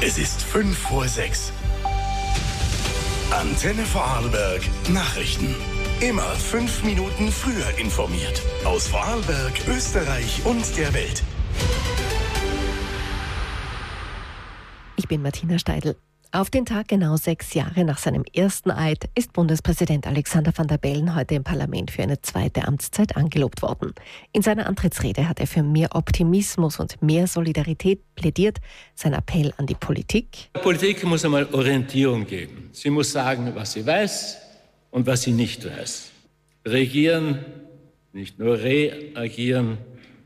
Es ist 5:05. Antenne Vorarlberg Nachrichten. Immer 5 Minuten früher informiert. Aus Vorarlberg, Österreich und der Welt. Ich bin Martina Steidl. Auf den Tag genau 6 Jahre nach seinem ersten Eid ist Bundespräsident Alexander Van der Bellen heute im Parlament für eine zweite Amtszeit angelobt worden. In seiner Antrittsrede hat er für mehr Optimismus und mehr Solidarität plädiert. Sein Appell an die Politik: Politik muss einmal Orientierung geben. Sie muss sagen, was sie weiß und was sie nicht weiß. Regieren, nicht nur reagieren.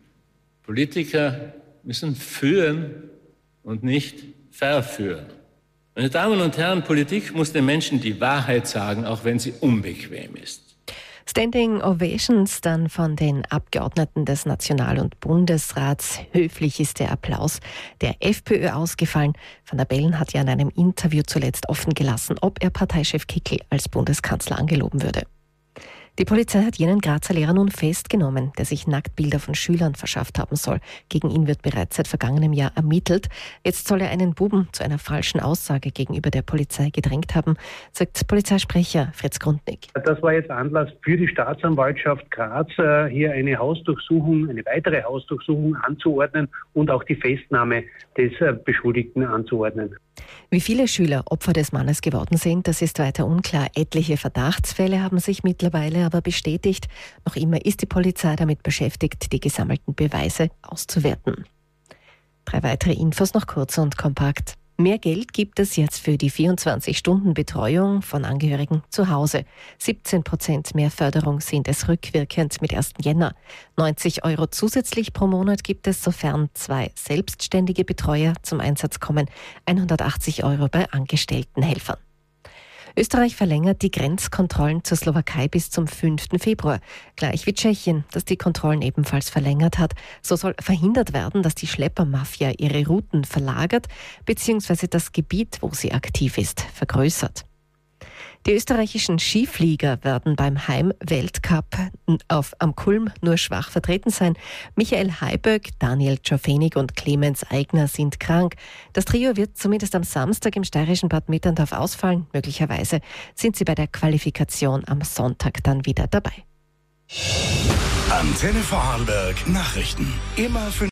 Politiker müssen führen und nicht verführen. Meine Damen und Herren, Politik muss den Menschen die Wahrheit sagen, auch wenn sie unbequem ist. Standing Ovations dann von den Abgeordneten des National- und Bundesrats. Höflich ist der Applaus der FPÖ ausgefallen. Van der Bellen hat ja in einem Interview zuletzt offen gelassen, ob er Parteichef Kickl als Bundeskanzler angeloben würde. Die Polizei hat jenen Grazer Lehrer nun festgenommen, der sich Nacktbilder von Schülern verschafft haben soll. Gegen ihn wird bereits seit vergangenem Jahr ermittelt. Jetzt soll er einen Buben zu einer falschen Aussage gegenüber der Polizei gedrängt haben, sagt Polizeisprecher Fritz Grundnick. Das war jetzt Anlass für die Staatsanwaltschaft Graz, hier eine weitere Hausdurchsuchung anzuordnen und auch die Festnahme des Beschuldigten anzuordnen. Wie viele Schüler Opfer des Mannes geworden sind, das ist weiter unklar. Etliche Verdachtsfälle haben sich mittlerweile aber bestätigt. Noch immer ist die Polizei damit beschäftigt, die gesammelten Beweise auszuwerten. 3 weitere Infos noch kurz und kompakt. Mehr Geld gibt es jetzt für die 24-Stunden-Betreuung von Angehörigen zu Hause. 17% mehr Förderung sind es rückwirkend mit 1. Jänner. 90 € zusätzlich pro Monat gibt es, sofern 2 selbstständige Betreuer zum Einsatz kommen. 180 € bei angestellten Helfern. Österreich verlängert die Grenzkontrollen zur Slowakei bis zum 5. Februar. Gleich wie Tschechien, das die Kontrollen ebenfalls verlängert hat. So soll verhindert werden, dass die Schleppermafia ihre Routen verlagert bzw. das Gebiet, wo sie aktiv ist, vergrößert. Die österreichischen Skiflieger werden beim Heim-Weltcup am Kulm nur schwach vertreten sein. Michael Haiböck, Daniel Czofenig und Clemens Eigner sind krank. Das Trio wird zumindest am Samstag im steirischen Bad Mitterndorf ausfallen. Möglicherweise sind sie bei der Qualifikation am Sonntag dann wieder dabei. Antenne Vorarlberg Nachrichten. Immer